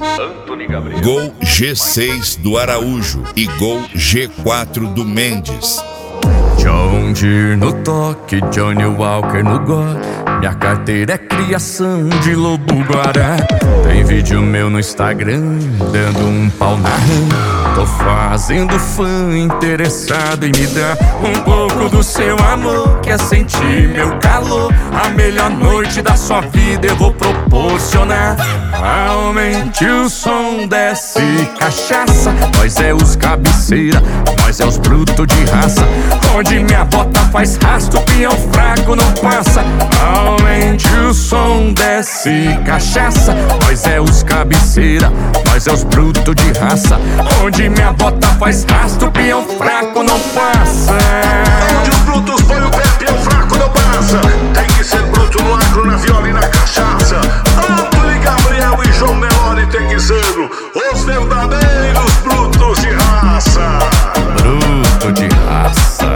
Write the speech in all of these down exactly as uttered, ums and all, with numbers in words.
Antony Gabriel. Gol G seis do Araújo e gol G quatro do Mendes. John Deere no toque, Johnny Walker no gole. Minha carteira é criação de lobo-guará. Tem vídeo meu no Instagram, dando um pau na rã. Tô fazendo fã interessado em me dar um pouco do seu amor. Quer sentir meu calor? A melhor noite da sua vida eu vou proporcionar. Aumente o som, desce cachaça. Nós é os cabeceira, nós é os brutos de raça. Onde minha bota faz rastro, peão fraco não passa. Aumente o som, desce cachaça. Nós é os cabeceira, nós é os brutos de raça. Onde minha bota faz rastro, peão fraco não passa. Onde os brutos põem o pé, peão fraco não passa. Tem que ser bruto no agro, na viola e na cachaça. Antony Gabriel e João Nelore tem que ser os verdadeiros brutos de raça. Bruto de raça.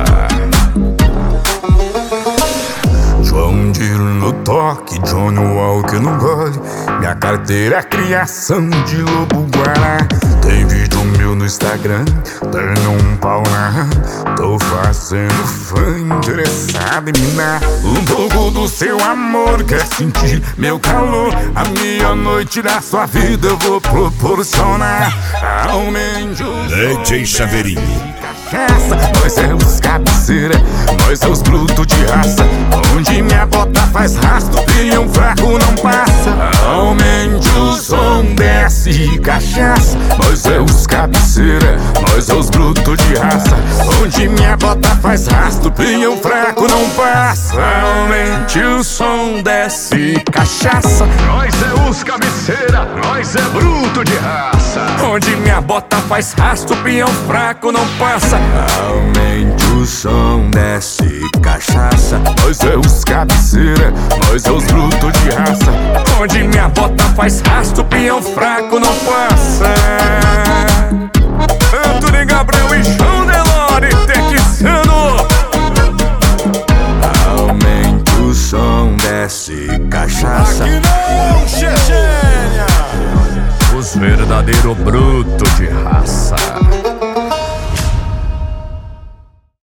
João Deere no toque, Johnny Walker no gole. Minha carteira é criação de lobo-guará. Tem vídeo meu no Instagram, dando um pau na rã. Tô fazendo fã interessado em me dar um pouco do seu amor. Quer sentir meu calor? A melhor noite da sua vida eu vou proporcionar. Aumente o D J Chaveirinho. Nós é os cabeceira, nós é os brutos de raça. Onde minha bota faz rastro, peão fraco não passa. Aumente o som, desce cachaça. Nós é os cabeceira, nós é os brutos de raça. Onde minha bota faz rastro, peão fraco não passa. Aumente o som, desce cachaça. Nós é os cabeceira, nós é bruto de raça. Onde minha bota faz rastro, peão fraco não passa. Aumente o som, desce cachaça. Nós é os cabeceira, nós é os brutos de raça. Onde minha bota faz rastro, peão fraco não passa. Antony Gabriel e João Nelore texano. Aumente o som, desce cachaça. Aqui não, Chechênia. Os verdadeiros brutos de raça.